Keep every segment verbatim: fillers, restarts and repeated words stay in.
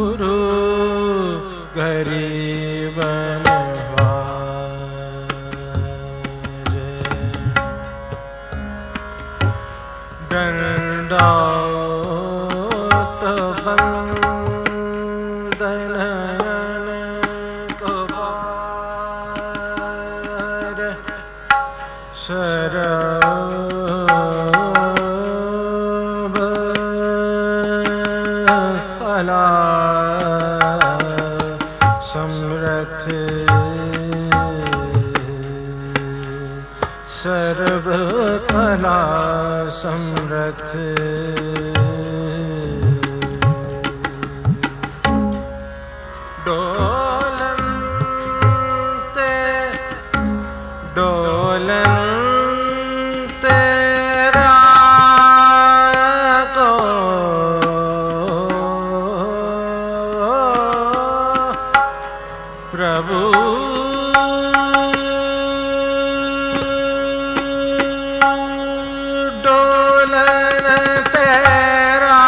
गुरु गरीब नवाजे। दंडौत बंदन कबार सरब कला समरथ सर्व कला समरथ। डोलनते डोलनते रागो प्रभु डोलन तेरा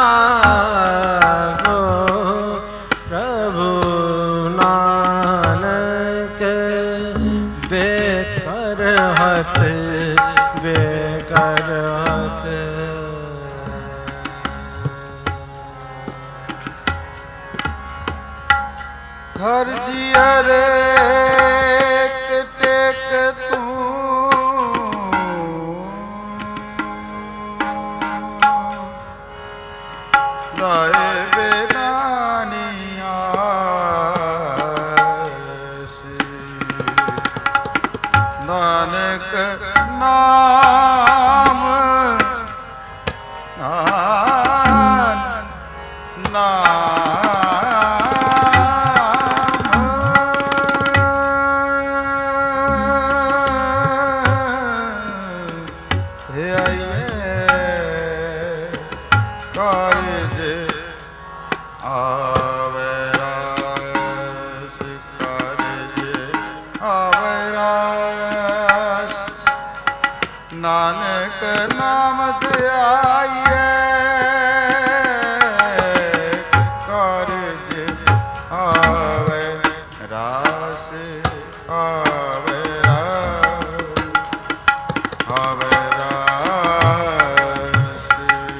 गो प्रभु नानक दे कर हथ दे कर हथ। हर जिया रे टेक तू लाए बेगानिया नानक नाम नाम नानक नाम ते आइए कारज आवे रास आवे रास आवे रास।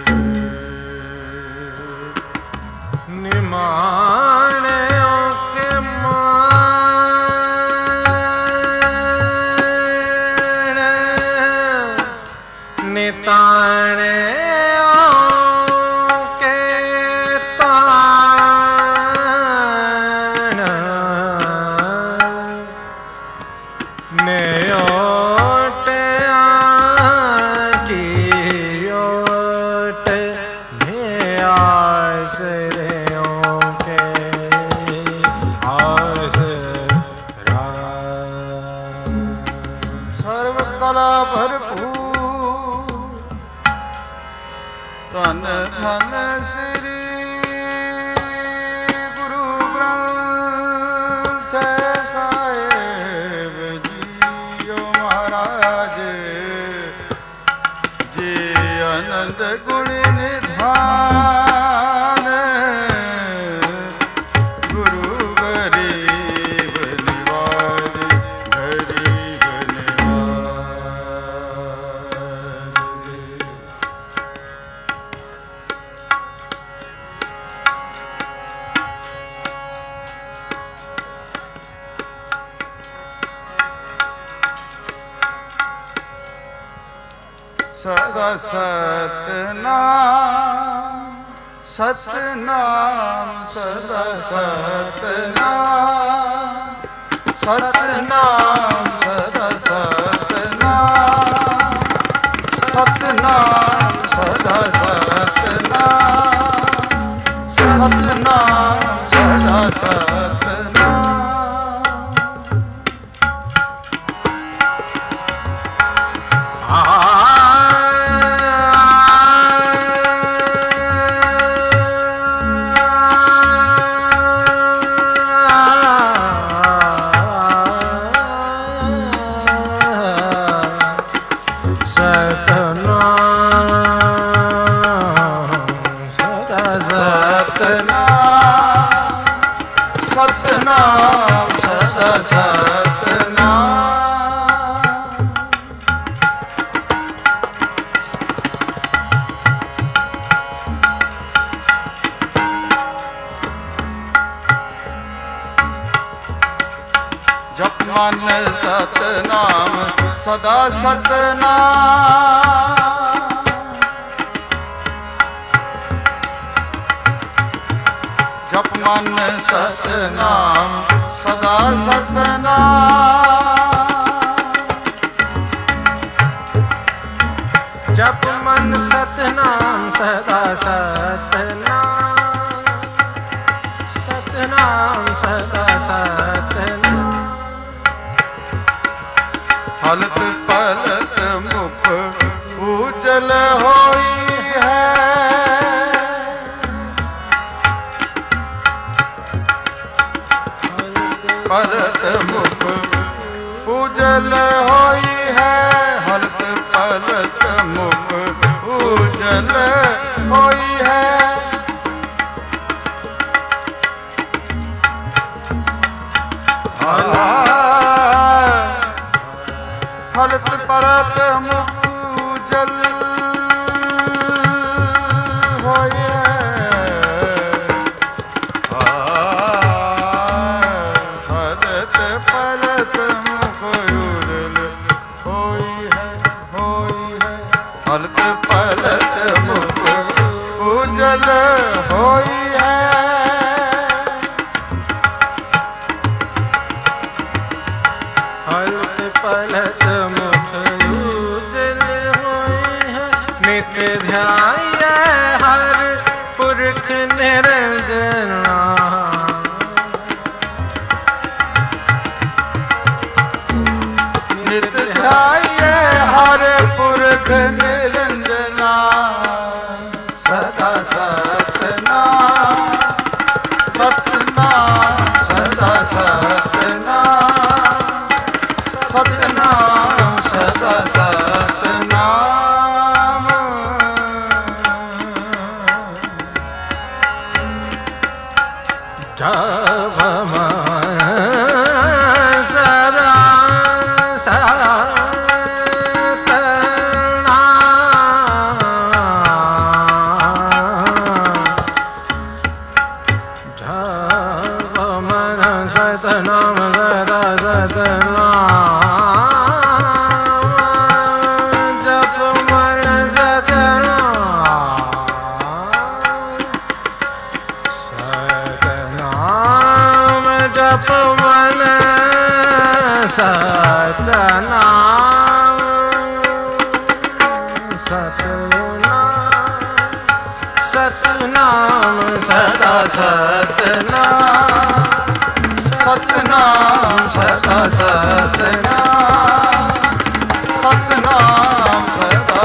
निमाने के निताने के तान ने ओट की ओट ने आसरियों के आसरा। सर्व कला भरपूर धन धन श्री गुरु ग्रंथ साहिब जीओ महाराज जी आनंद गुण निधान गुरु गरीब निवाज गरीब निवाज। सदा सतनाम सतनाम सदा सतनाम सतनाम सदा सतनाम सतनाम सदा सतनाम सतनाम सदा सतनाम। सतनाम ਸਤਨਾਮ ਸਤਨਾਮ ਸਦਾ ਸਤਨਾਮ। ਜਪ ਮਨ ਸਤਨਾਮ ਸਦਾ ਸਤਨਾਮ। ਜਪ ਮਨ ਸਤਨਾਮ ਸਦਾ ਸਤਨਾਮ। ਜਪ ਮਨ ਸਤਨਾਮ ਸਦਾ ਸਤਨਾਮ। ਸਤਨਾਮ ਸਦਾ ਸਤਨਾਮ। ਹਲਤ ਪਲਤ ਮੁਖ ਉਜਲ ਹੋਈ ਹੈ। ਪਲਤ ਮੁਖ ਉਜਲ ਹੋਈ ਹੈ। ਹਲਤ ਪਲਤ ਮੁਖ ਉਜਲ ਹੋਈ ਹੈ। ਹਲਤ ਪਲਤ ਮੁਖ ਉਜਲ ਹੋਈ ਹੈ। ਹਲਤ ਪਲਤ ਮੁਖ ਉਜਲ ਹੋਈ ਹੈ ਹੋਈ ਹੈ। ਹਲਤ ਪਲਤ ਮੁਖ ਉਜਲ ਹੋਈ ਹੈ। ਹਲਤ ਪਲਤ ਮੁਖ ਉਜਲ ਹੋਈ ਹੈ। ਨਿਤ ਧਿਆਇਐ ਹਰ ਪੁਰਖ ਨਿਰੰਜਨਾ। ਨਿਤ ਧਿਆਇਐ ਹਰ ਪੁਰਖ ਨਿਰੰਜਨਾ। ਸਦਾ ਸਤਨਾਮ ਸਤਨਾਮ ਸਦਾ ਸਤਨਾਮ। ਸਤਨਾਮ ਸਦਾ ਸਤਨਾਮ। ਜਪ ਮਨ ਸਦਾ ਸਤਨਾਮ। ਜਪ ਮਨ ਸਤਨਾਮ ਸਤਨਾਮ। ਜਪ ਮਨ ਸਤਨਾਮ ਸਤਨਾਮ। ਸਤਨਾਮ ਸਦਾ ਸਤਨਾਮ। ਸਤਨਾਮ ਸਦਾ ਸਤਨਾਮ। ਸਤਨਾਮ ਸਦਾ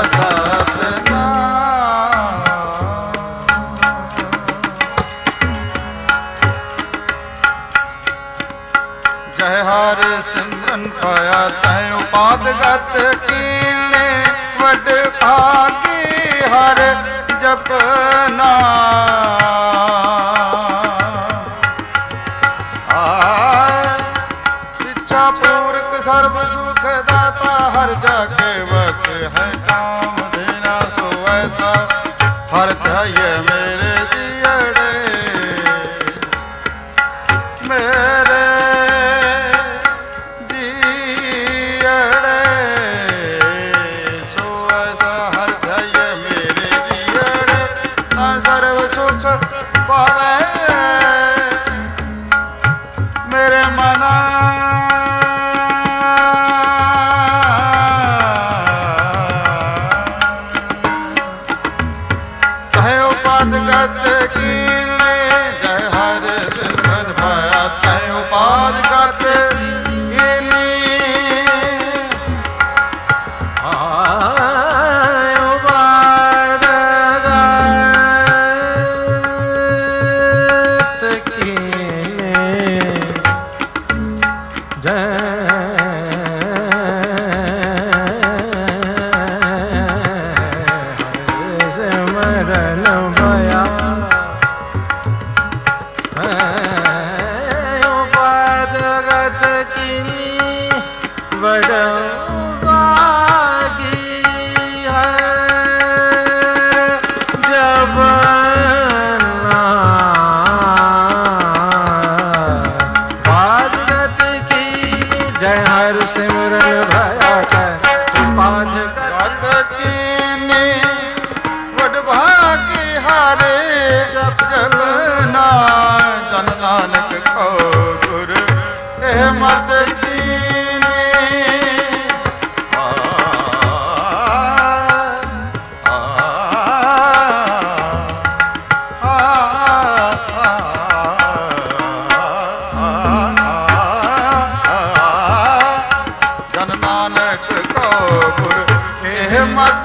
ਸਤਨਾਮ। ਜੈ ਹਰ ਸਿਮਰਨ ਪਾਇਆ ਤੈ ਉਪਾਦ ਗਤ ਕੀਨੇ। ਵੱਡ ਭਾਗੀ ਹਰ ਜਪਨਾ। ਇੱਛਾ ਪੂਰਕ ਸਰਬ ਸੁਖ ਦਾਤਾ ਹਰ ਜਾਕੇ ਵਸ ਹੈ ਕਾਮ ਦੇਨਾ। ਸੋ ਐਸਾ ਹਰ ਧਿਆਏ ਮੇਰੇ ਦੀਅੜੇ। ਮੇਰੇ ਦੀਅੜੇ। ਸੋ ਐਸਾ ਹਰ ਧਿਆਏ ਮੇਰੇ ਦੀਅੜੇ। ਤਾਂ ਸਰਬ ਸੁਖ ਪਾਵੇ ਮੇਰੇ ਮਨਾ। ਤੈ ਉਪਾਦ ਗਤ ਕੀਨੇ। ਜੈ ਹਰ ਸਿਮਰਨ ਪਾਇਆ ਤੈ ਉਪਾਦ ਗਤ ਕੀਨੀ। ਉਪਾਦ ਗਤ ਕੀਨੇ। ਜੈ ਸਿਮਰਨ ਭਇਆ ਸਚ ਜਪਨਾ ਜਨ ਨਾਨਕ ਕੋ ਗੁਰ ਇਹ ਮਤ ਦੀਨੀ ਆ ਆ ਜਨ ਨਾਨਕ ਕੋ ਗੁਰ ਇਹ ਮਤ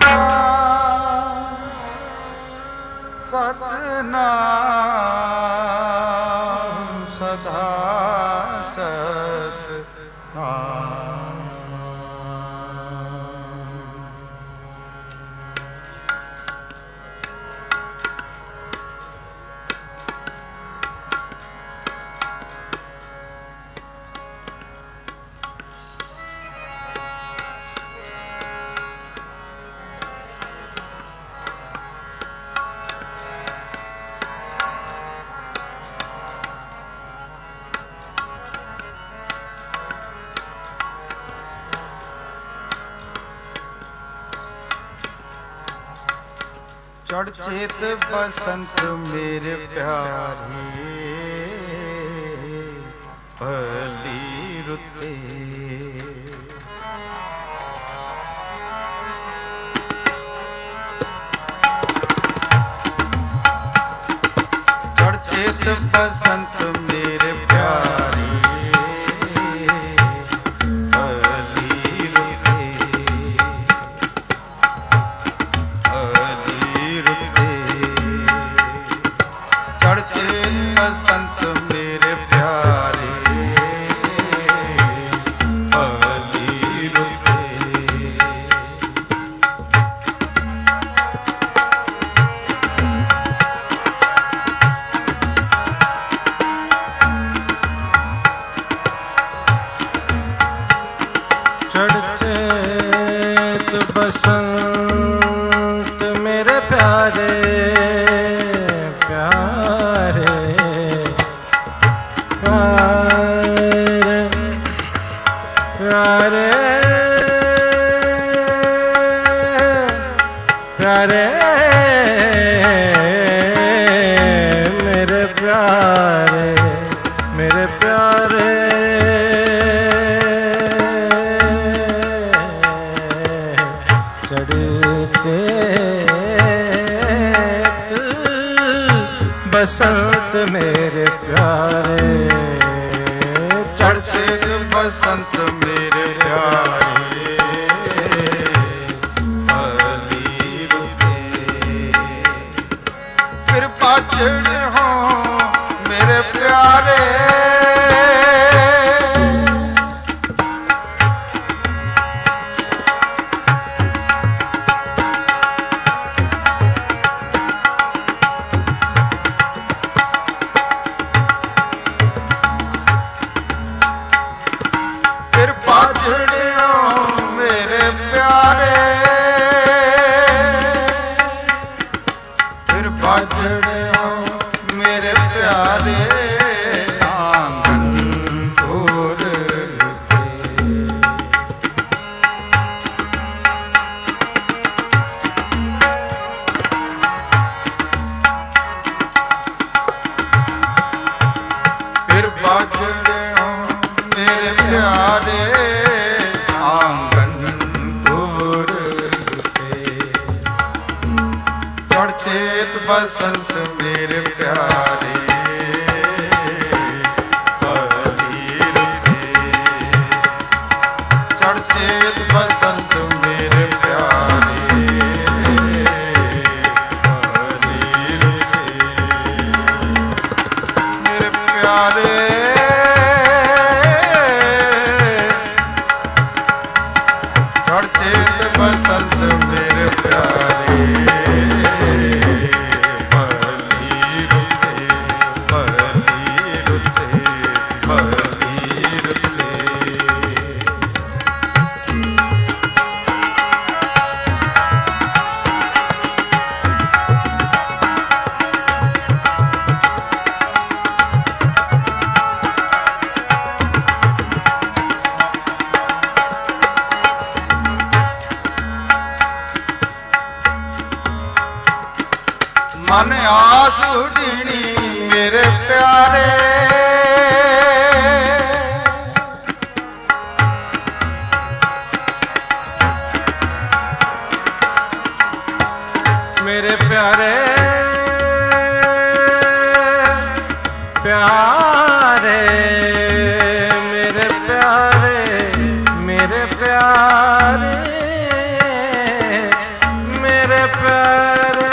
ਸਤਨਾਮ चढ़ चेत बसंत मेरे प्यारे पली रुते चढ़ चेत बसंत मेरे प्यारे बसंत मेरे प्यारे पली रुते चढ़ चेत बसंत मेरे प्यारे प्यारे प्यारे मेरे प्यारे मेरे प्यारे चढ़ चेत बसंत मेरे प्यारे चढ़ चेत बसंत मेरे प्यारे पली रुते फिर पाछड़ हो मेरे प्यारे मेरे प्यारे फिर बाजड़े हो मेरे प्यारे आंगन तोड़ फिर बाजड़े हो मेरे प्यारे चेत बसंत मेरे प्यारे पली रुते चढ़ चेत बसंत मेरे प्यारे पली रुते मेरे प्यारे चढ़ चेत बसंत मेरे प्यारे मन आस उड़नी मेरे प्यारे मेरे प्यारे प्यारे मेरे प्यारे मेरे प्यारे मेरे प्यारे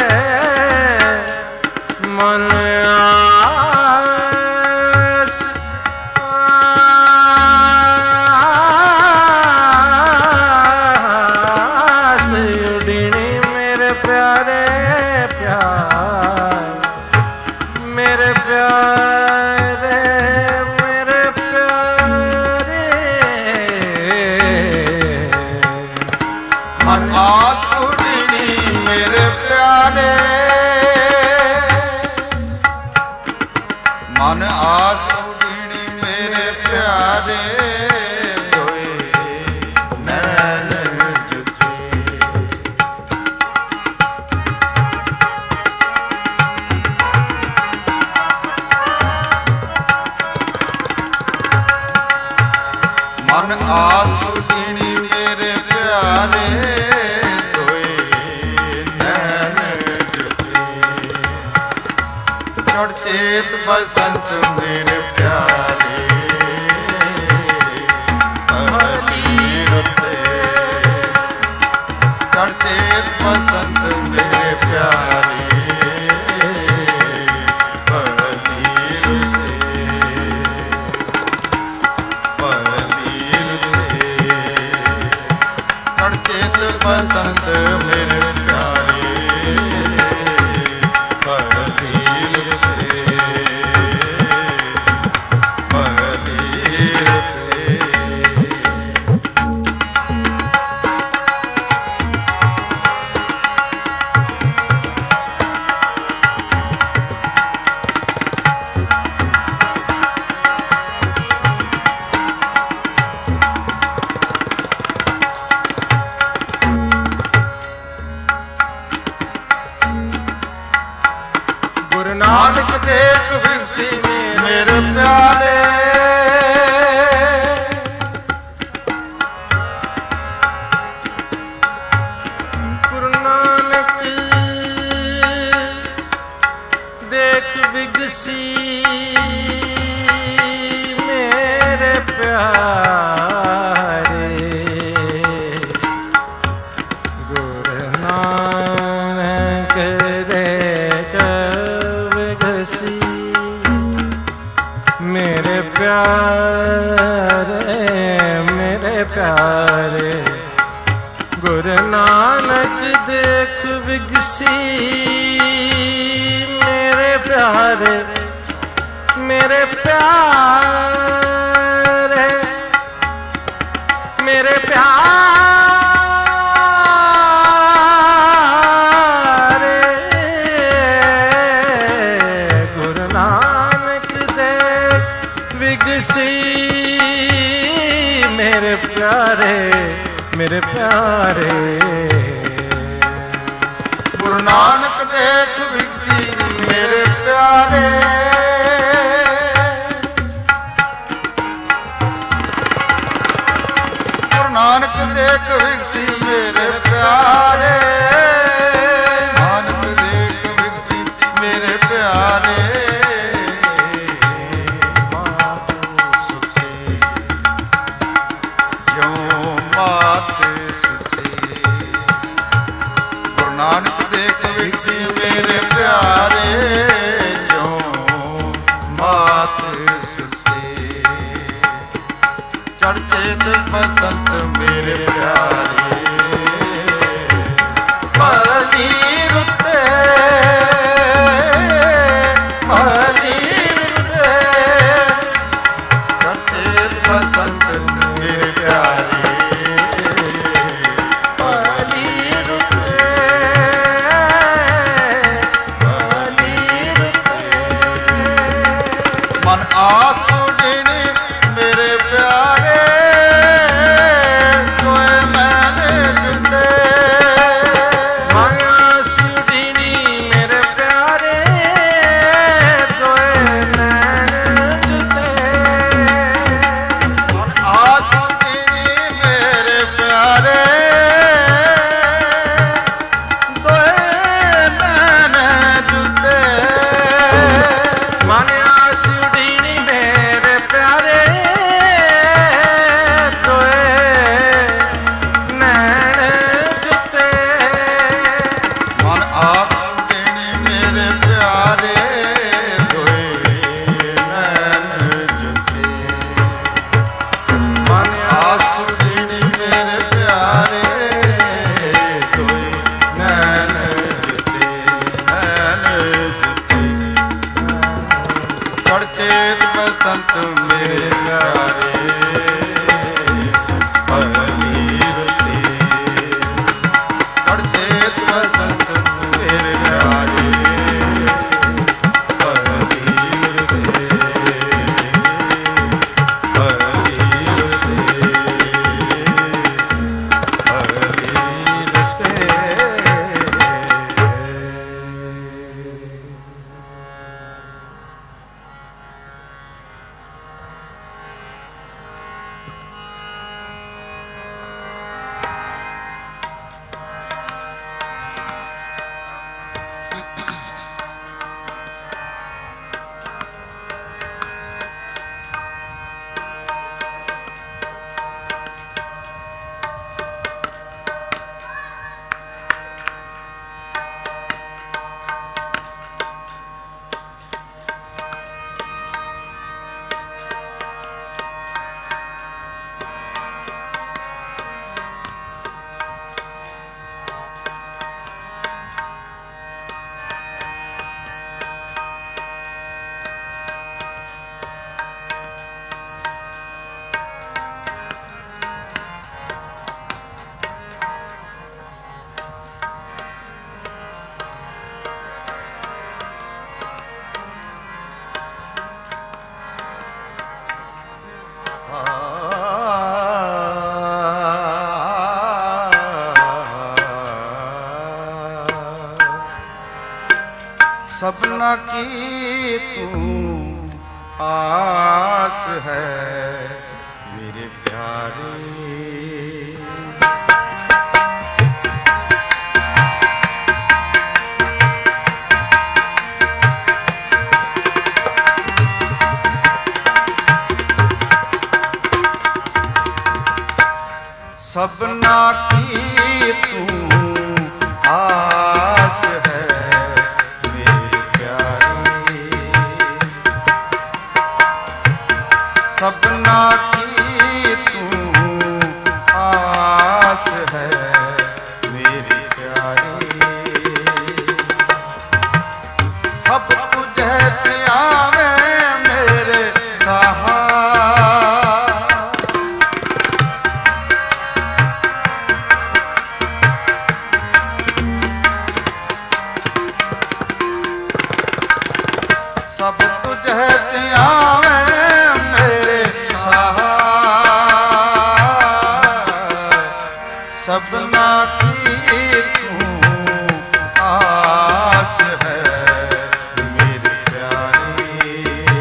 मन आस प्यारे मेरे प्यारे मन आसुरिणी मेरे प्यारे मन आसुरिणी मेरे प्यारे दोए नैन जुटे मन आसुरिणी मेरे प्यारे दोए नैन जुटे चढ़ चेत बसंत मेरे प्यारे पहली रुते चढ़ चेत बसंत मेरे प्यारे पहली रुते पहली रुते चढ़ चेत बसंत मेरे प्यारे पहली रुते पहली रुते गुरु नानक देख विगसी मेरे प्यारे गुरु नानक देख विगसी मेरे प्यारे गुरु नानक देख विगसी मेरे प्यारे मेरे प्यारे गुरु नानक देख विगसी मेरे प्यारे मेरे प्यारे मेरे प्यारे गुरु नानक देख विगसी मेरे प्यारे मेरे प्यारे गुरु नानक देख विगसी मेरे प्यारे गुरु नानक देख विगसी मेरे प्यारे नानक देख विगसी मेरे प्यारे सुते ज्यों मात सुते गुरु नानक देख विगसी मेरे प्यारे ज्यों मात सुते चढ़ चेत बसंत मेरे प्यारे पहली रुते पहली रुते चढ़ चेत बसंत मेरे प्यारे पहली रुते पहली रुते मन आस उड़नी मेरे प्यारे कोई मैंने जुते माया सुदीनी मेरे प्यारे तोए नैन जुते मन आस उड़नी मेरे प्यारे कोई मैंने जुते माया सुदीनी मेरे ਚੜ ਚੇਤ ਬਸੰਤ ਮੇਰੇ ਪਿਆਰੇ ਪਰਨੀਰ ਤੇ ਚੜ ਚੇਤ ਬਸੰਤ ਮੇਰੇ ਪਿਆਰੇ ਪਰਨੀਰ ਤੇ ਪਰਨੀਰ ਤੇ ਪਰਨੀਰ ਤੇ सपना की तू आस है मेरे प्यारे सपना की तू आस है सपना की तू आस है मेरी प्यारी सब कुछ है तिया में मेरे सहा सब कुछ है तिया सपना की तू आस है मेरे प्यारे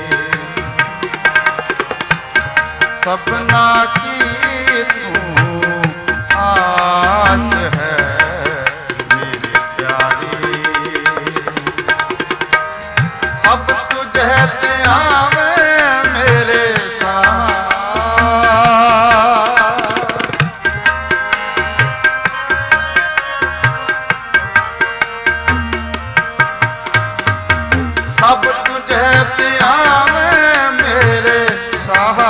सपना की तू आस है मेरे प्यारे सब तुझ है तिया में मेरे सब तुझे तिया में मेरे सहा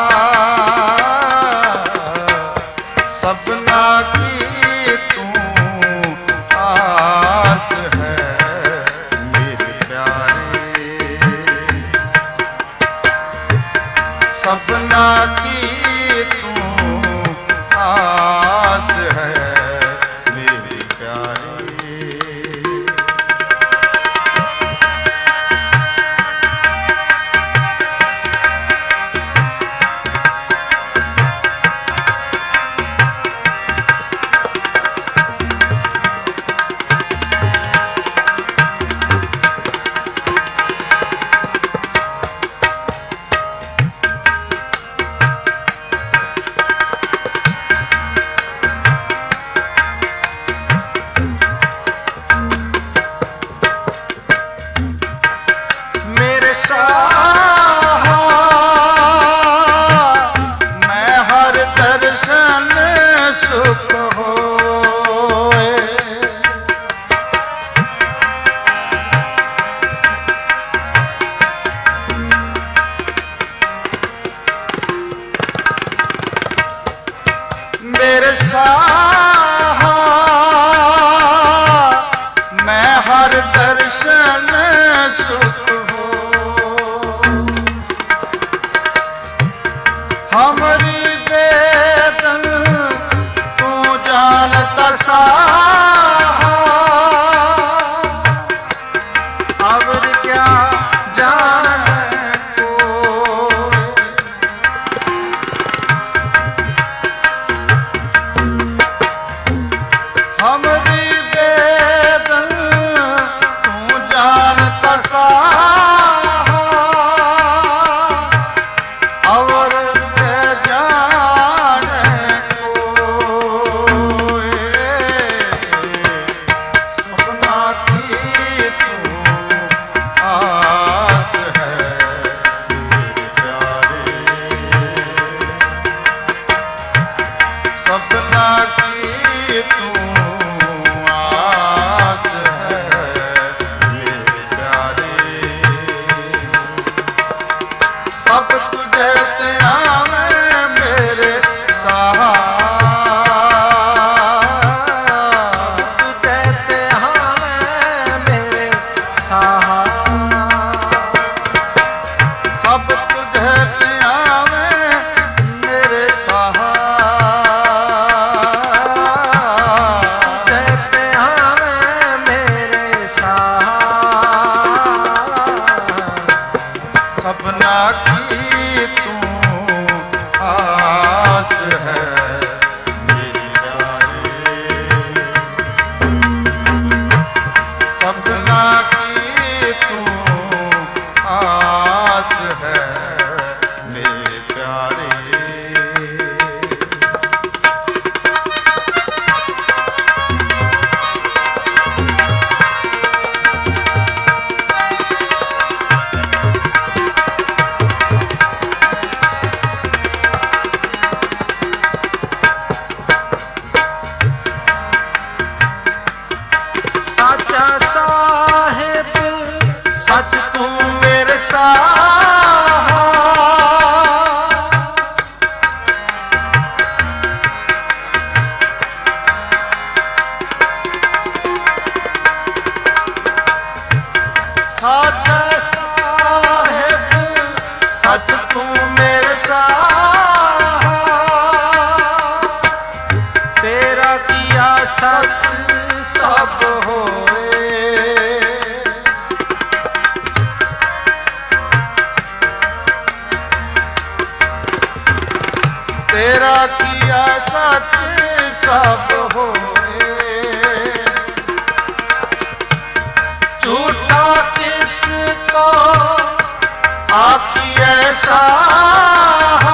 सपना की तू आस है मेरे प्यारे सपना की तू आस है मेरे प्यारे ਸਭ ਤੁਝੇ ਤੇ ਆਵੇਂ ਮੇਰੇ ਸਾਹਾ ਤੁਝੇ ਤੇ ਆਵੇਂ ਮੇਰੇ ਸਾਹਾ ਸਭ ਤੁਝੇ ਤੇ ਆਵੇਂ ਮੇਰੇ ਸਾਹਾ ਤੁਝੇ ਤੇ ਆਵੇਂ ਮੇਰੇ ਸਾਹਾ ਸਭਨਾ ਕੀ ਤੂੰ ਆਸ ਹੈ ਮੇਰੀ ਪਿਆਰੇ ਸਭਨਾ ਕੀ ਤੂੰ ਆਸ ਹੈ ਮੇਰੇ ਪਿਆਰੇ ਸਾਚਾ ਸਾਹਿਬ ਸੱਚ ਤੂੰ ਮੇਰੇ ਸਾਹਾ ਸਾਚਾ ਸਾਹਿਬ ਸੱਚ ਤੂੰ ਮੇਰੇ ਸਾਹਾ ਤੇਰਾ ਕੀਆ ਸੱਚ ਸਭ ਹੋਏ ਤੇਰਾ ਕੀਆ ਸੱਚ ਸਭ ਹੋਏ ਝੂਠਾ ਕਿਸ ਕੋ ਆਖੀਐ ਸਾਹਾ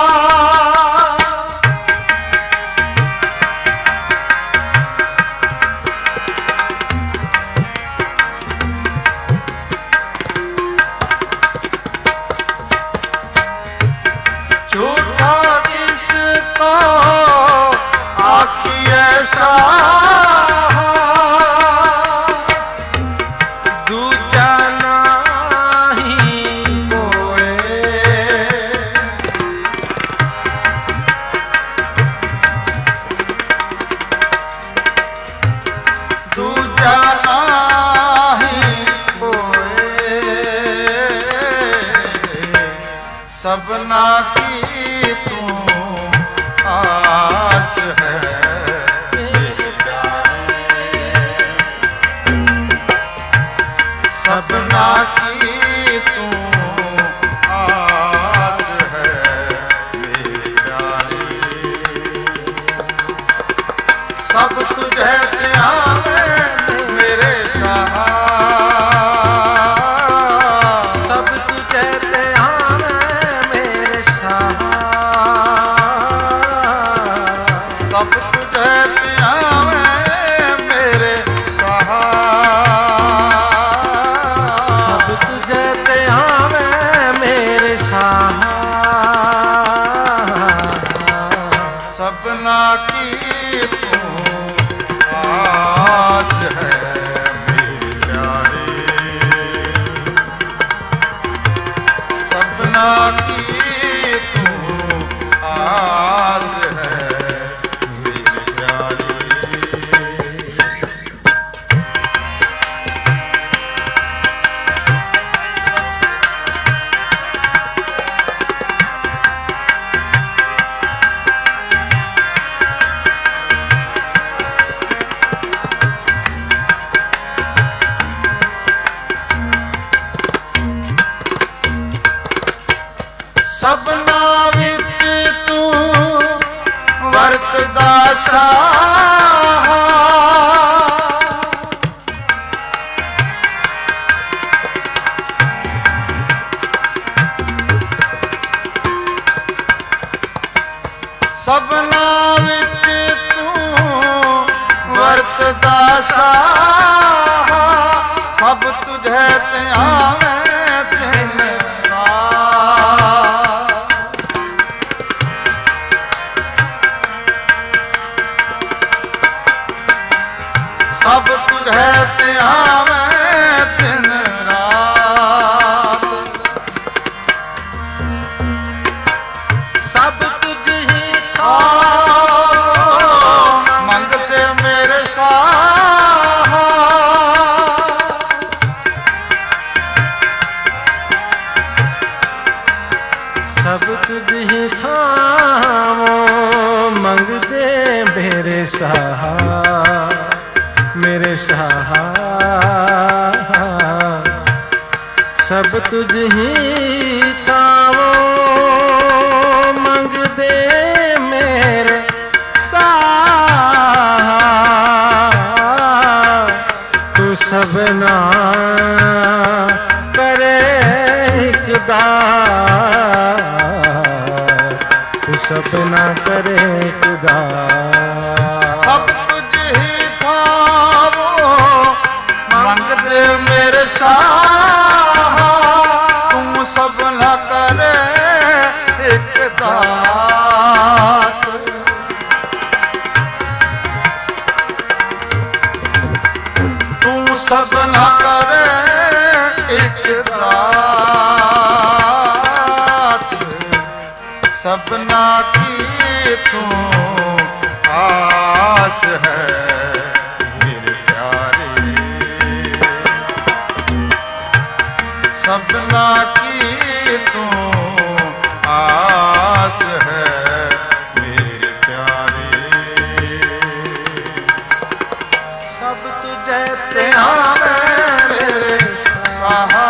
ਝੂਠਾ ਕਿਸ ਕੋ ਆਖੀਐ ਸਾਹਾ ਦੂਜਾ ਨਾਹੀ ਕੋਏ ਦੂਜਾ ਨਾਹੀ ਕੋਏ ਸਭਨਾ ਕੀ ਤੂੰ ਆਸ ਹੈ ਮੇਰੇ ਪਿਆਰੇ ਸਭਨਾ ਕੀ ਤੂੰ ਆਸ ਹੈ ਮੇਰੇ ਪਿਆਰੇ ਸਭ ਤੁਝੇ ਤੇ ਆਵੇਂ ਮੇਰੇ ਸਾਹਾ ਸਭ ਤੁਝੇ ਤੇ ਆਵੇਂ ਮੇਰੇ ਸਾਹਾ ਸਭ ਤੁਝੇ ਤੇ ਆਵੇਂ ਮੇਰੇ ਸਾਹਾ ਸਭ ਤੁਝੇ ਤੇ ਆਵੇਂ ਮੇਰੇ ਸਾਹਾ ਸਭਨਾ ਕੀ ਤੂੰ ਆਸ ਹੈ ਮੇਰੇ ਪਿਆਰੇ ਸਭਨਾ ਕੀ ਤੂੰ ਆਸ ਹੈ ਮੇਰੇ ਪਿਆਰੇ ਸਭਨਾ ਵਿੱਚ ਤੂੰ ਵਰਤਦਾ ਸਾਹਾ ਸਭਨਾ ਵਿੱਚ ਤੂੰ ਵਰਤਦਾ ਸਾਹਾ ਸਭ ਤੁਝੇ ਤੇ ਆਵੇਂ ਦਿਨ ਰਾਤ सब तुझ ही थामो मंगते मेरे साहा मेरे साहा सब तुझ ही थामो मंगते मेरे साहा तू सबना करे इकदार तू सबना करे इकदार सब तुझ ही थामो मंगते मेरे साहा तू सबना करे इकदार तू सबना करे इकदार सबना की तू आस है मेरे प्यारे सबना की तू आस है मेरे प्यारे सब तुझे त्यावे मेरे साहा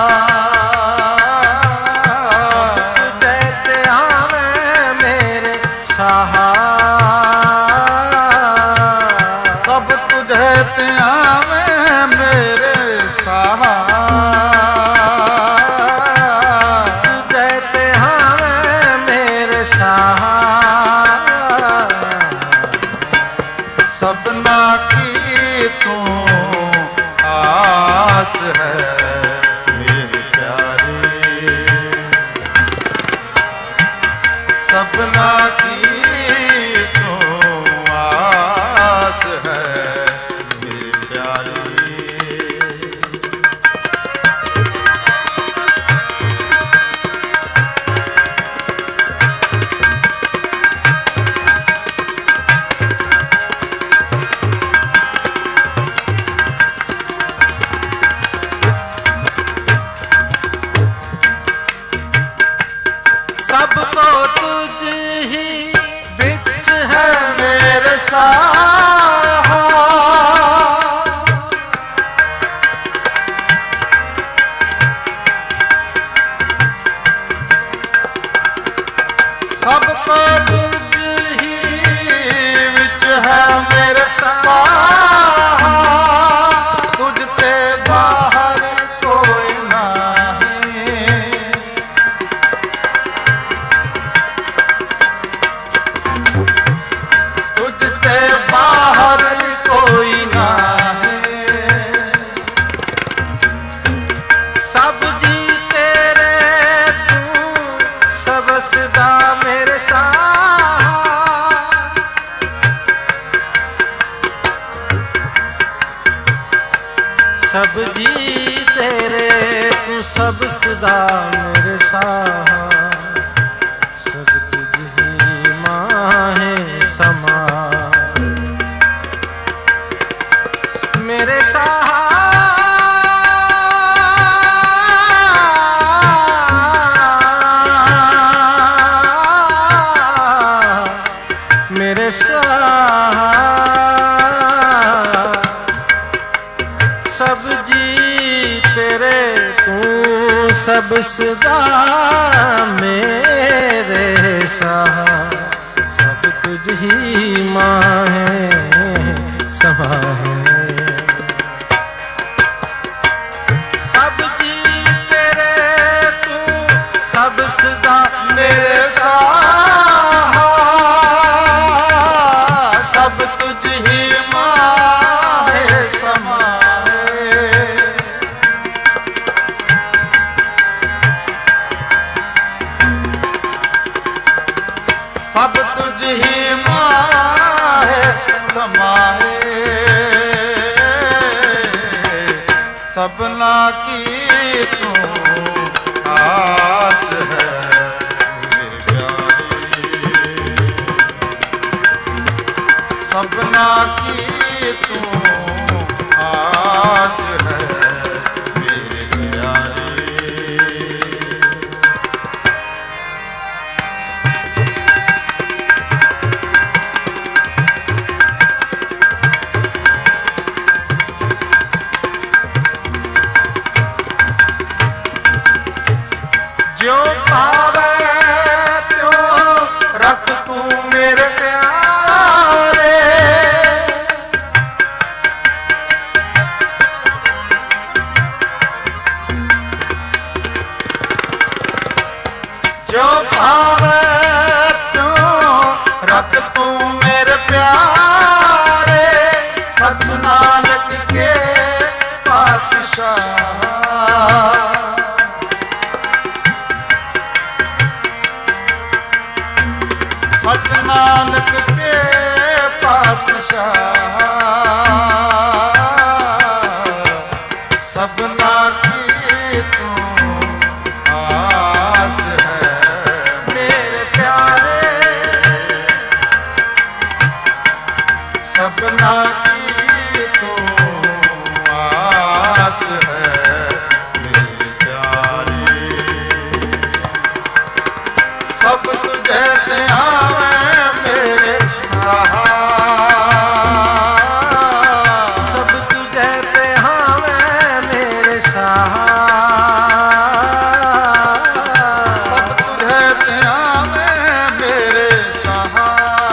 सब तुझे त्यावे मेरे साहा तुझे त्यावे मेरे साहा सबना की तू आस है मेरे प्यारे सबना की सबको तुझ ही बिच है मेरे साहा सबको तुझ ही बिच है मेरे साहा तुझते बाहर कोई नहीं तुझते बाहर कोई नहीं सब जी तेरे तू सब सदा मेरे साहा सब जी तेरे तू सब सदा मेरे साहा सब तुझ ही माहे समा मेरे साहा मेरे साहा सब जी तेरे तू सब सदा मेरे साहा सब तुझ ही माहे समा है सब जी तेरे तू सब सदा मेरे साहा सब तुझ ही माहे समाए सब तुझ ही माहे समाए सबना की तू आस है मेरे प्यारे सबना की तू आस है मेरे प्यारे जो पावे त्यों रख तू मेरे प्यारे। जो भावे त्यों रख तू मेरे प्यारे। सच नानक के पातशाह सच नानक के पातशाह सबना की तू आस है मेरे प्यारे। सबना की तू आस है मेरे प्यारे। सब तुझे ते आवे मेरे सहा। सब तुझे ते हावे मेरे सहा। सब तुझे ते आवे मेरे सहा।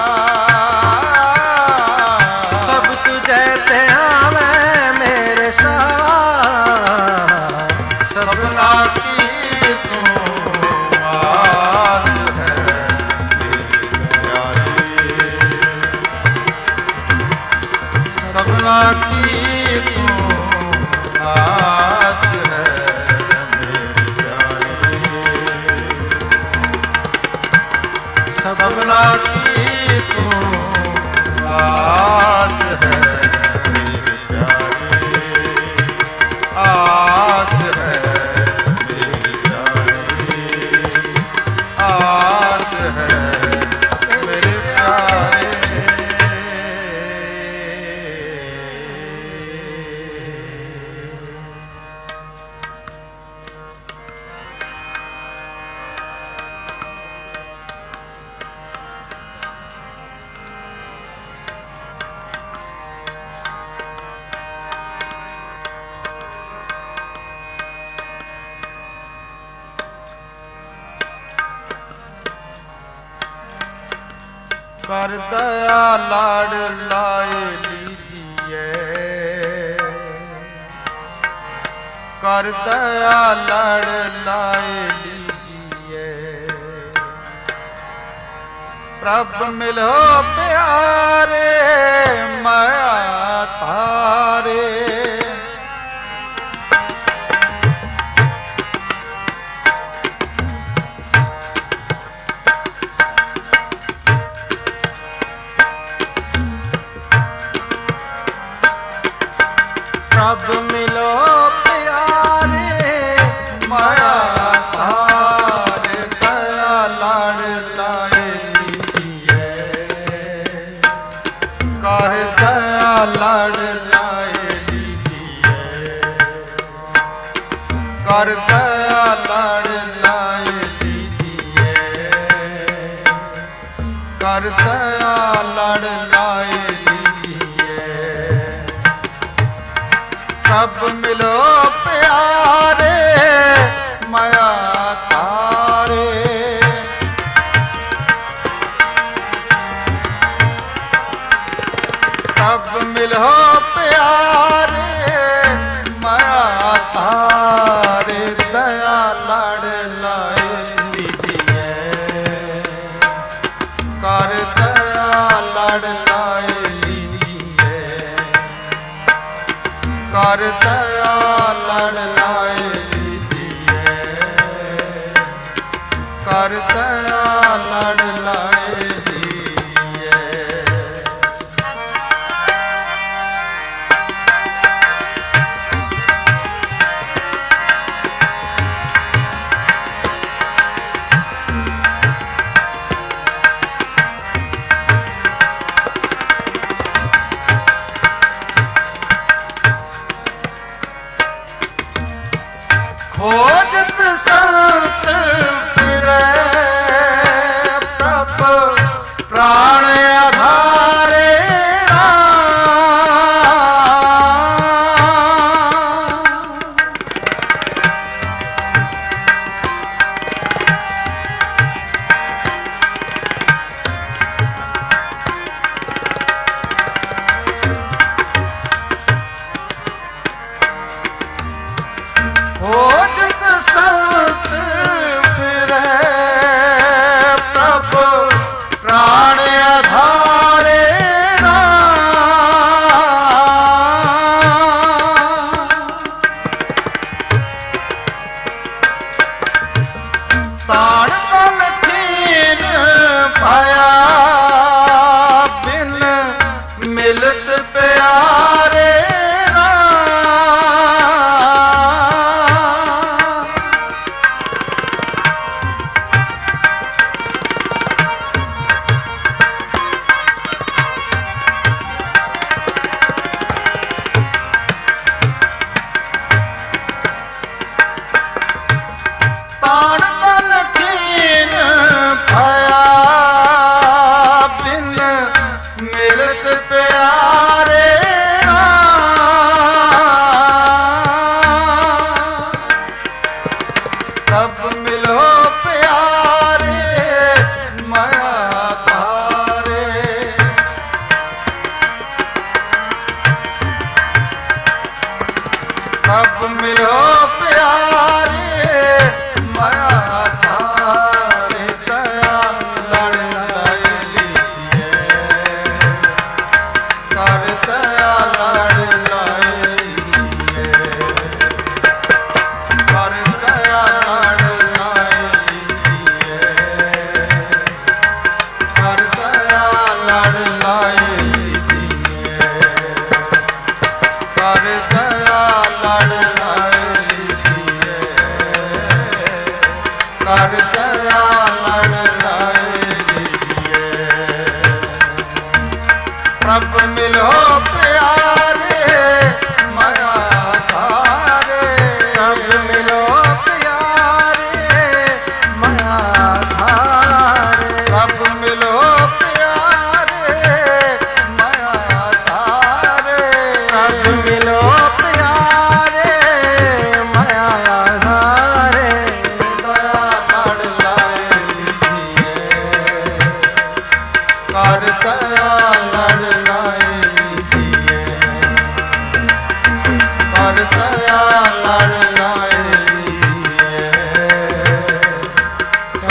सब तुझे ते हावे मेरे सहा। सबना की तू आस है मेरे प्यारे। सबना की तू आस है मेरे प्यारे। सबना की तू आस है मेरे प्यारे। आस है मेरे प्यारे। आस है मेरे प्यारे। कर दया लाड़ लाए लीजिए। कर दया लाड़ लाए लीजिए। प्रभ मिलो प्यारे माया तारे। प्रभ मिलो प्यारे माया तारे। दया लाड़ लाए लीजिए। कर दया लाड़ लाए लीजिए। कर दया लाड़ लाए लीजिए। कर दया लाड़ लाए लीजिए। प्रभ मिलो प्यारे माया तारे। प्रभ मिलो प्यारे माया तारे। दया लाड़ लाए लीजिए। कर दया लाड़ लाए लीजिए। कर दया लाड़ लाए लीजिए। कर दया लाड़ लाए लीजिए। खोजत संत फिरे प्रभ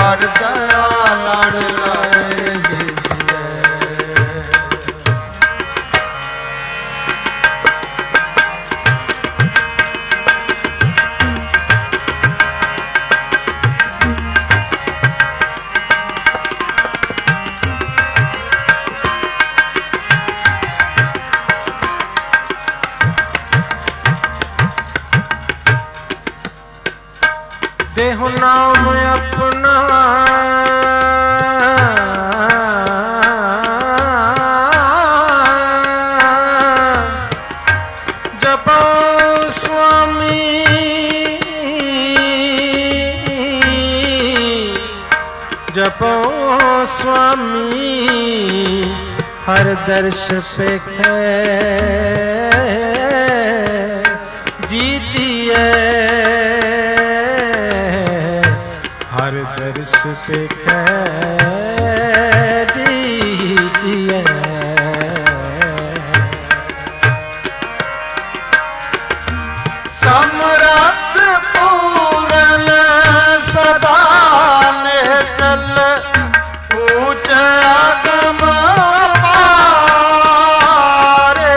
ਹਰ ਦਇਆ ਲੜ ਲਾਏ ਜੀ। देहु नाम अपना जपो स्वामी, जपो स्वामी हर दर्श पेखे जीतिए, हर दर्श पेखे जीतिए। समरथ पूरन सदा निहचल ऊंच अगम पारे,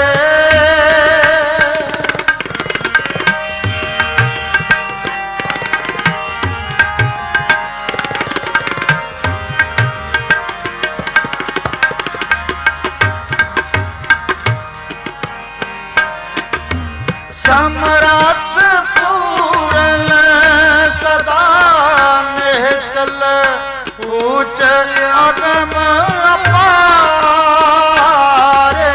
समरथ पूरन सदा निहचल ऊंच अगम अपारे,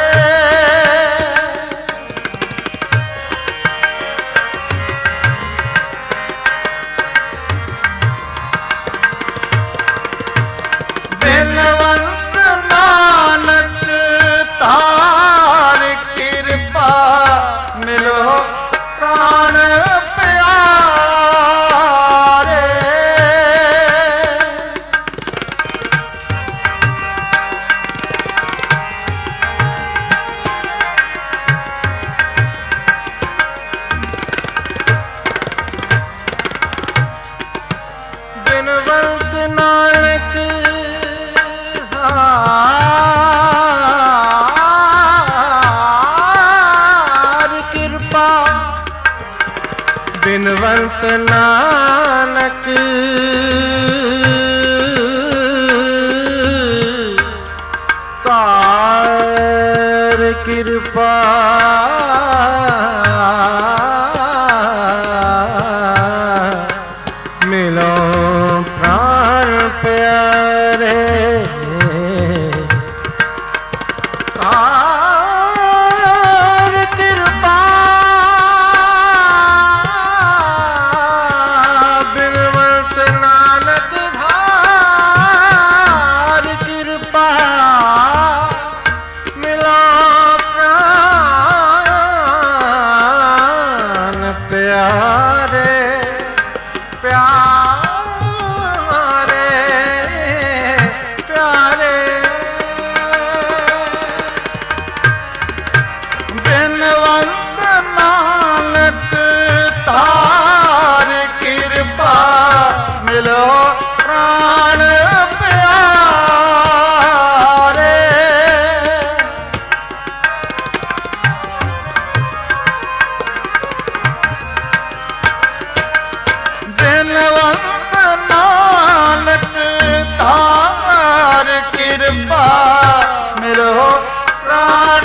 बिलवंत नानक तार कृपा मिलो प्राण प्यारे, बिनवंत नानक हार कृपा, बिनवंत नानक तार कृपा, मिलो प्राण प्यारे, तार कृपा, बिनवंत नानक धार कृपा, मिलो प्राण प्यारे, प्यारे प्यारे। बिनवंत नानक तार कृपा मिलो प्राण प्यारे, बिनवंत नानक तार कृपा मिलो प्राण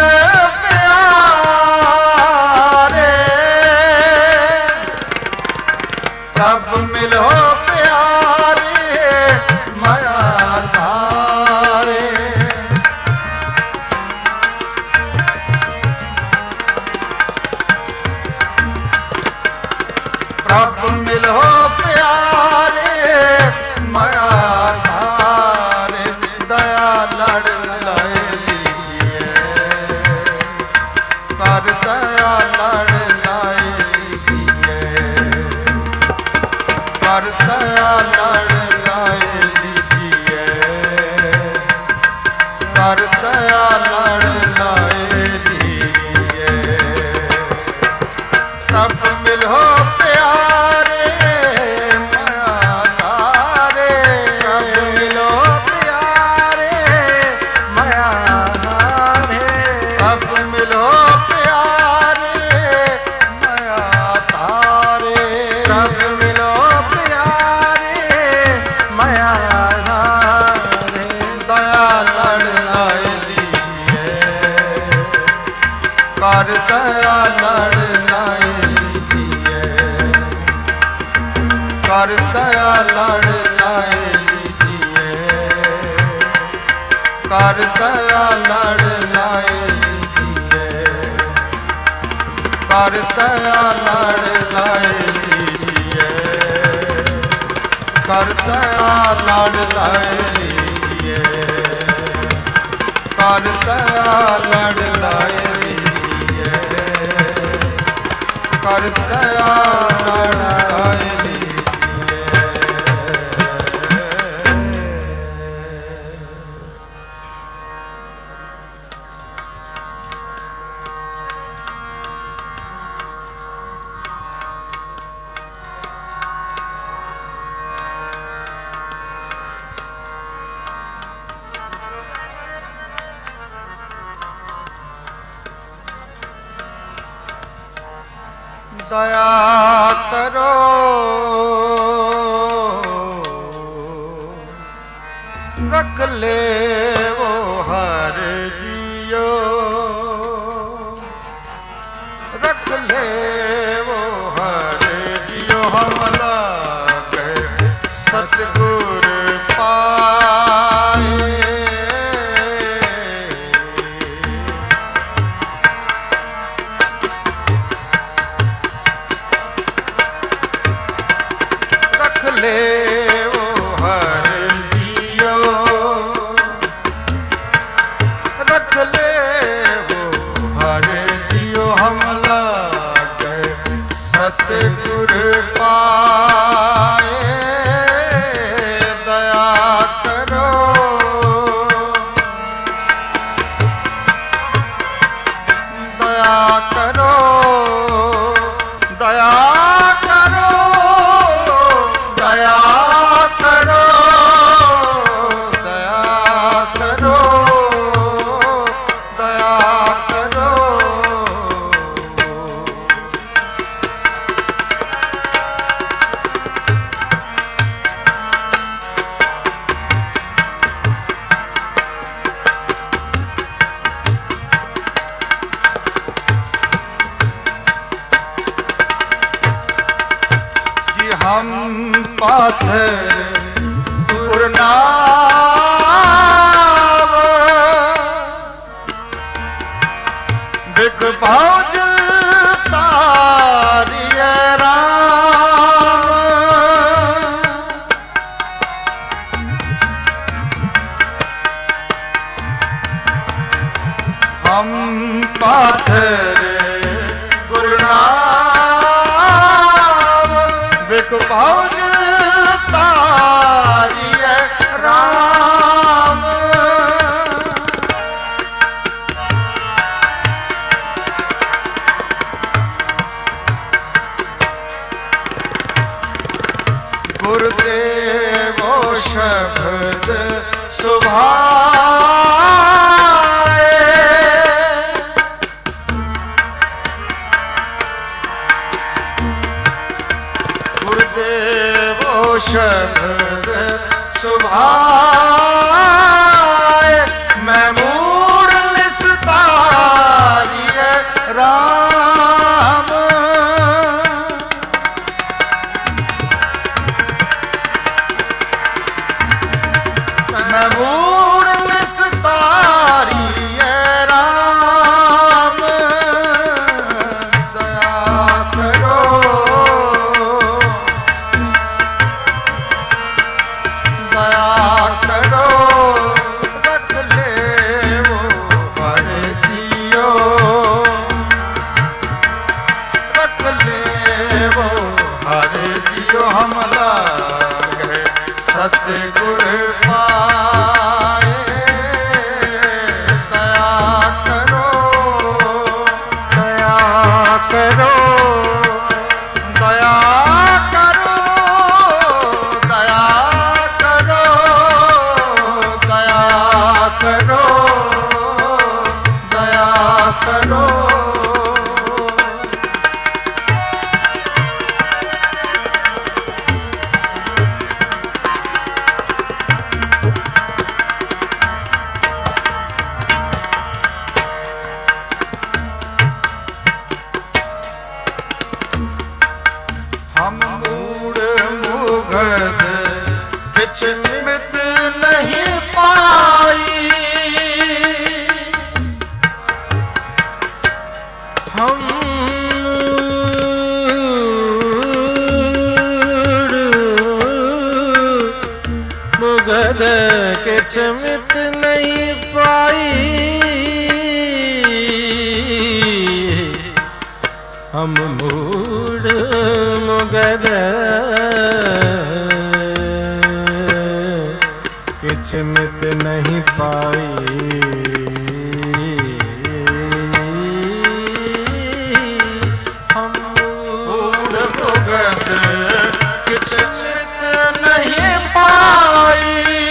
प्यारे, तब मिलो प्यारे लड़ लाए लीजिए, कर दया लड़ लाए लीजिए, कर दया लड़ लाए लीजिए, कर दया लड़ लाए लीजिए, कर दया लड़ लाए लीजिए, कर दया लड़ लाए लीजिए। दया करो रख ले वो हर जियो, रख ले वो हर जियो, हम लागे सतगुर पाए। ले वो हर जियो, रख ले वो हर जियो, हम लागे सतगुर पाए। दया करो दया करो दया करो दया करो दया करो दया करो। जी हम पाथर पुरनाव बिक भौज तारिये राम, हम पाथर गुरनाव बिक भौज तारिये राम। गुरुदेवो शब्द सुभाए, गुरुदेवो शब्द सुभाए, मैं मूड निस्तारिये राम। मैं मूड निस्तारिये राम। दया करो दया करो रख ले वो हर जियो, रख ले वो हर जियो, हम लागे सतगुर पाए। दया करो दया करो दया करो दया करो दया करो दया करो। मुगद किछ मित नहीं पाई, हम मूढ़ मुगद किछ मित नहीं पाई, हम मूढ़ मुगद किछ मित नहीं पाई,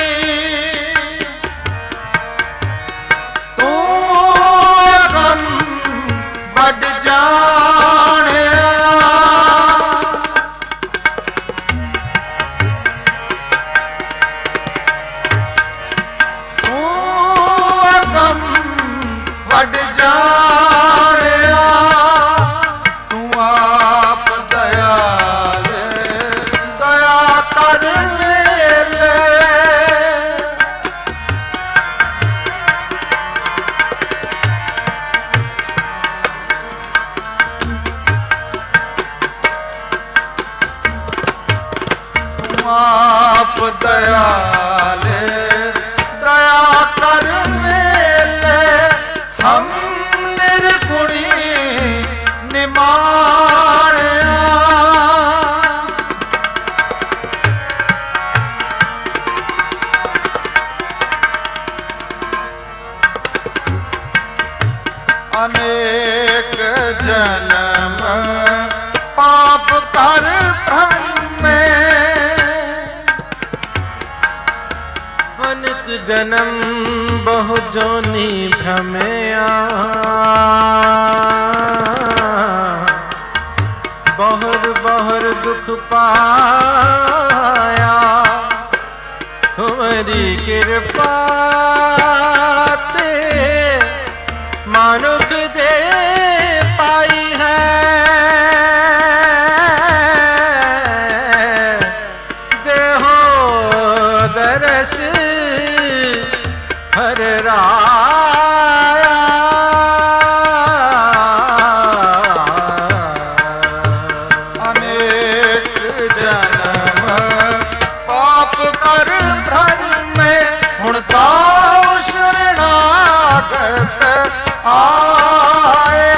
तू गम बढ़ जाने तू गम बढ़ जाने तू आप दयाल दया कर मेले, आप दयाल दया कर मेले, हम निर्गुणी निमाणिया, अनेक जन्म पाप कर भ्रम में, अनेक जन्म बहु जोनि भ्रमया, बहुर बहुर दुख पाया, तुम्हारी कृपा ते मानुख दे पाई है, देहो दरस हर राया, अनेक जन्म पाप कर भ्रम में, हुण ताऊ शरणागत आए,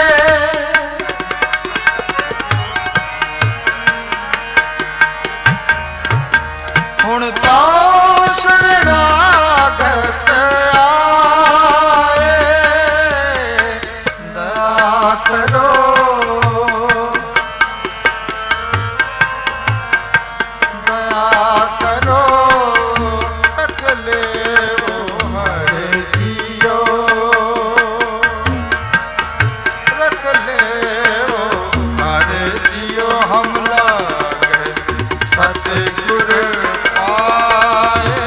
हुण ताऊ शरणागत आए, दया करो दया करो, रख ले वो हरे जियो, रख ले वो हरे जियो, हम लागे सतगुर पाए,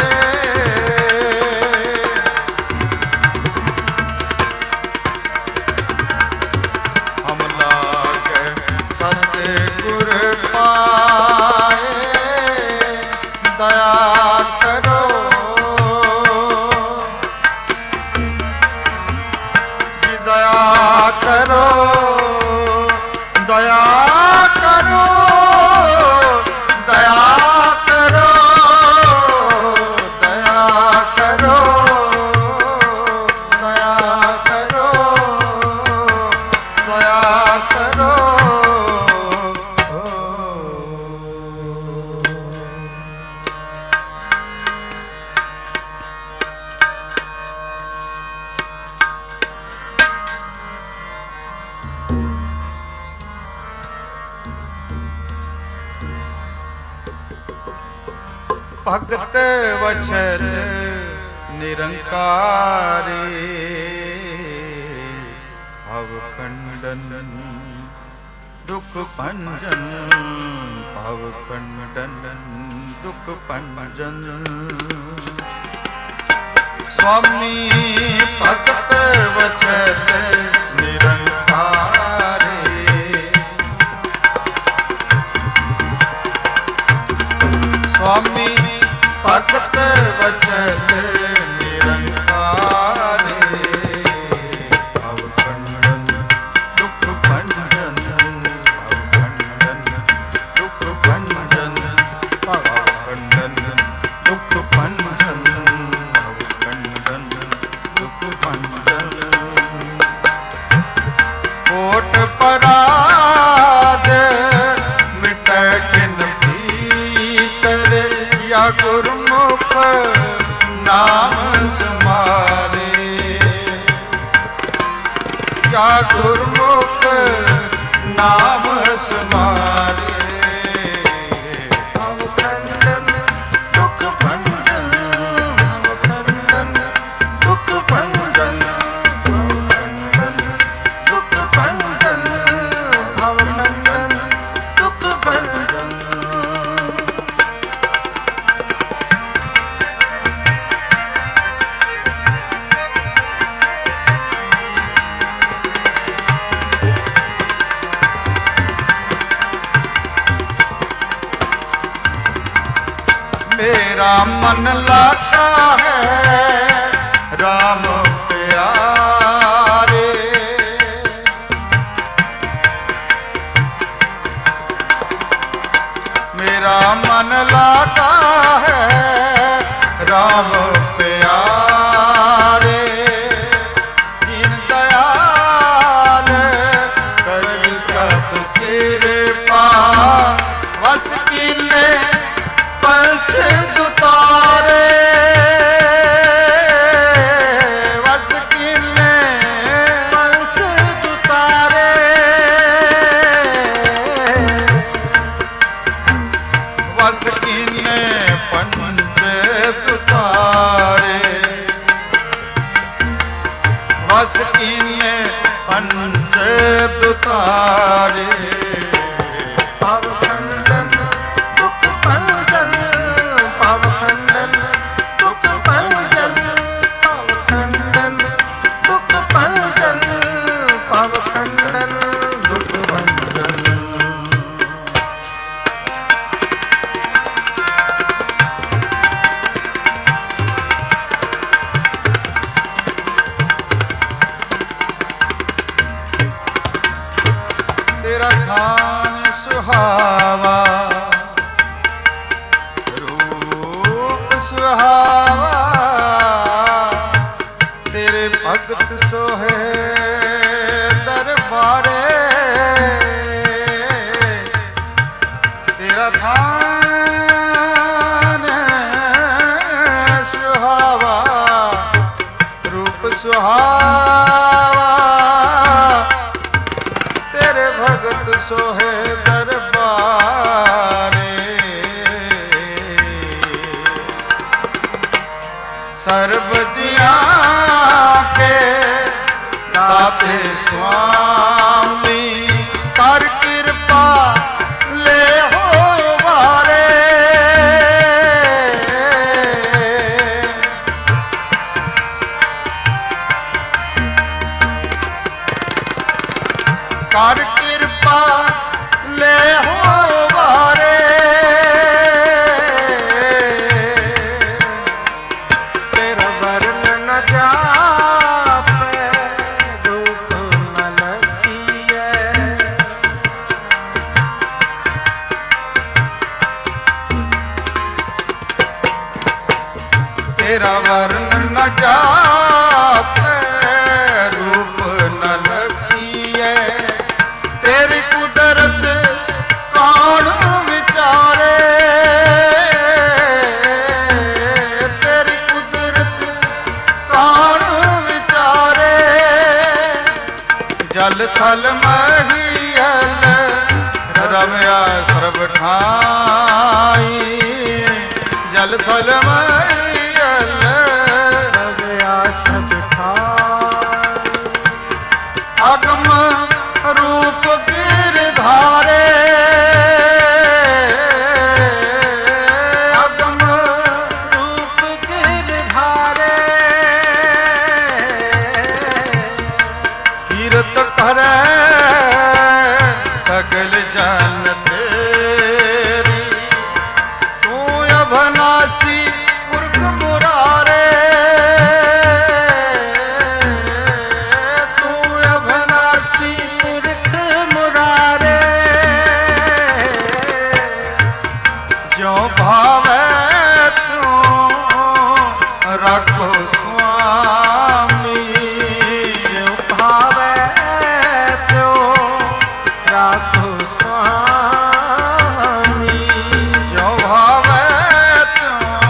हम लागे सतगुर पाए, दया करो जी, दया करो दया करो दया करो दया करो दया करो दया करो, भगत वचन निरंकारी, भव खंडन दुख भंजन, भव खंडन दुख भंजन, स्वामी भगत वचन निरंकारी, स्वामी भगत वचन निरंकारी, भव खंडन दुख भंजन, भव खंडन दुख भंजन, भव खंडन दुख भंजन, ਗੁਰਮੁਖ ਨਾਮ ਸਮਾਰੇ, ਕਿਆ ਗੁਰਮੁਖ ਨਾਮ ਸਮਾਰੇ। ਭਵ ਖੰਡਨ ਦੁਖ ਭੰਜਨ, ਭਵ ਖੰਡਨ ਦੁਖ ਭੰਜਨ, ਭਵ ਖੰਡਨ ਦੁਖ ਭੰਜਨ, ਭਵ ਖੰਡਨ ਦੁਖ ਭੰਜਨ। मेरा मन लाता है राम प्यारे, मेरा मन लाता है राम प्यारे। दीन दयाल करी प्रभु तेरे पास वस कीने पंथ दुतारे, वस कीने पंथ दुतारे, वस कीने पंथ दुतारे, वस कीने पंथ दुतारे। भव खंडन दुख भंजन, भव खंडन दुख भंजन, भव खंडन दुख भंजन, भव खंडन दुख भंजन। तेरा खान सुहावा, रूप सुहावा, तेरे भगत सोहे दरबारे। तेरा थान सुहावा, रूप सुहावा, तेरे भगत सोहे दरबारे। सर्व जिया के दाते स्वामी, कर कृपा ले हो वारे। कर कृपा ले हो वारे। तेरा वर्ण न जापे, रूप न लखीए, तेरा वर्ण न जापे, रूप न लखीए। तेरी कुदरत कौन विचारे, तेरी कुदरत कौन विचारे। जल थल महियल रमया सर्व ठाई, जल थल महियल रमया सब ठाई। अगम रूप गिरधारे, अगम रूप गिरधारे। कीरत करे सगल जन तेरी, तू अभनासी पुरख मुरारे। तू अभनासी पुरख मुरारे, जो भावे तू रखो स्वामी। जो भावे त्यो राखो स्वामी। जो भावे तू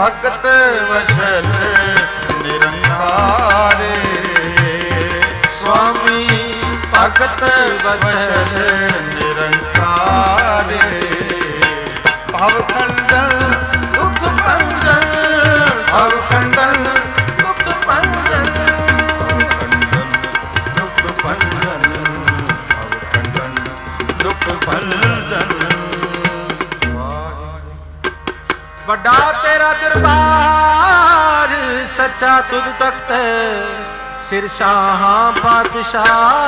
ਭਗਤ ਵਛਲ ਨਿਰੰਕਾਰੇ ਸੁਆਮੀ ਭਗਤ ਵਛਲ ਨਿਰੰਕਾਰੇ ਭਵ ਖੰਡਨ ਦੁਖ ਭੰਜਨ ਭਵ ਖੰਡਨ ਦੁਖ ਭੰਜਨ ਦੁਖ ਭੰਜਨ ਭਵ ਖੰਡਨ ਦੁਖ ਭੰਜਨ। ਵੱਡਾ ਤੇਰਾ ਦਰਬਾਰ ਸੱਚਾ ਤੁਧ ਤਖਤ ਸਿਰ ਸ਼ਾਹਾਂ ਪਾਤਸ਼ਾਹ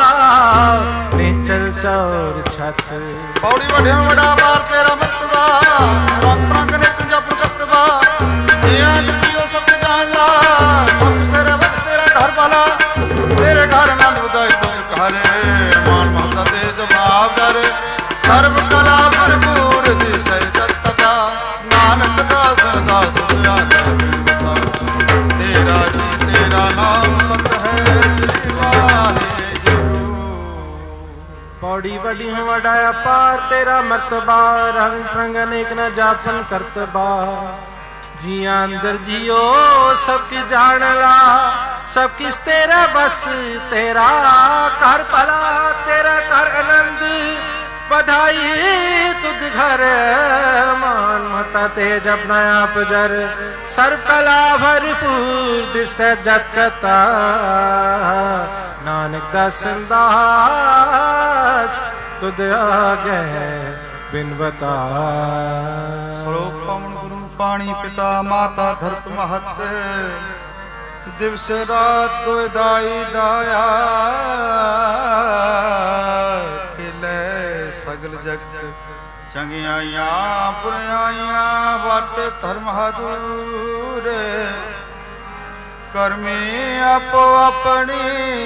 ਨਿਚਲ ਚੌਰ ਛਤ। ਪੌੜੀ ਵੱਡਿਆ ਵੱਡਾ ਬਾਰ ਤੇਰਾ ਮਰਤਬਾ ਰੰਗ ਰੰਗ ਨੇ ਤੁਝ ਆਪਣ ਕਰਤਬਾ ਜਿਆਂ ਜੀਓ ਸਭ ਜਾਣ ਲਾ ਸਭ ਤੇਰਾ ਬਸ ਤੇਰਾ ਘਰ ਵਾਲਾ ਤੇਰੇ ਘਰ ਆਨੰਦ ਵਧਾਈ ਤੁਝ ਘਰ ਮਾਨ ਮਹੱਤਾ ਤੇ ਜਵਾਬ ਕਰ ਸਰਬ ਕਲਾ ਭਰਪੂਰ ਦਿਸੈ ਸਤ ਦਾ ਨਾਨਕ ਦਾਸ ਦਾ ਤੁਝ ਆਗਾ ਤੇਰਾ ਜੀ ਤੇਰਾ ਨਾਮ ਸੰਤ ਹੈ ਸ੍ਰੀ ਵਾਹਿਗੁਰੂ। ਪੌੜੀ ਵੱਡੀ ਹੈ ਵੱਡਾ ਅਪਾਰ ਤੇਰਾ ਮਰਤਬਾ ਰੰਗ ਰੰਗ ਅਨੇਕ ਨ ਜਾਪਨ ਕਰਤਬਾ ਜੀਆਂ ਅੰਦਰ ਜੀਓ ਸਭ ਕੀ ਜਾਣ ਲਾ ਸਭ ਕਿਸ ਤੇਰਾ ਬਸ ਤੇਰਾ ਘਰ ਭਲਾ ਤੇਰਾ ਘਰ ਆਨੰਦ ਬਧਾਈ ਤੁਧ ਘਰ ਮਾਨ ਮਤਾ ਤੇਜ ਆਪਣਾ ਆਪ ਜਰ ਸਰਬ ਕਲਾ ਭਰਪੂਰ ਦਿਸੈ ਜਤ ਕਤਾ ਨਾਨਕ ਦਾਸਨ ਦਾਸ ਤੁਧ ਆਗੇ ਬਿਨ ਬਤਾ। ਸ਼ਲੋਕ ਪਵਨ ਗੁਰੂ ਪਾਣੀ ਪਿਤਾ ਮਾਤਾ ਧਰਤ ਮਹਤ ਦਿਵਸ ਰਾਤ ਦੁਇ ਦਾਈ ਦਾਇਆ ਖਿਲੇ ਸਗਲ ਜਗਤ ਚੰਗਿਆਈਆਂ ਬੁਰਾਈਆਂ ਵਟ ਧਰਮ ਹਦੂਰ ਕਰਮੀ ਆਪੋ ਆਪਣੀ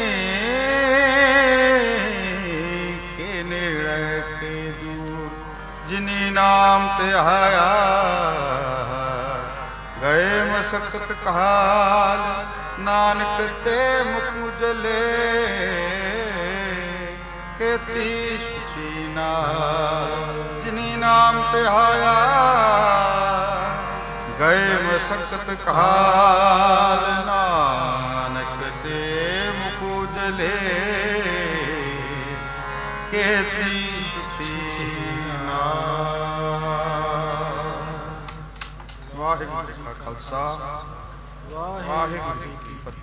ਕੇ ਨੇੜੇ ਕੇ ਦੂਰ ਜਿਨੀ ਨਾਮ ਤੇ ਆਇਆ ਗਏ ਮਸਕਤ ਕਾਲ ਨਾਨਕ ਤੇ ਮੁਖ ਉਜਲੇ ਕੀਤੀ ਸੁਚੀ ਨਾਮ ਜਿਨੀ ਨਾਮ ਤੇ ਆਇਆ ਗਏ ਮਸਕਤ ਕਾਲ ਨਾਨਕ ਤੇ ਮੁਖ ਉਜਲੇ ਕੀਤੀ ਸੁਚੀ ਨਾਮ। ਵਾਹਿਗੁਰੂ ਜੀ ਕਾ ਖਾਲਸਾ ਵਾਹਿਗੁਰੂ ਜੀ ਕੀ ਫਤਿਹ।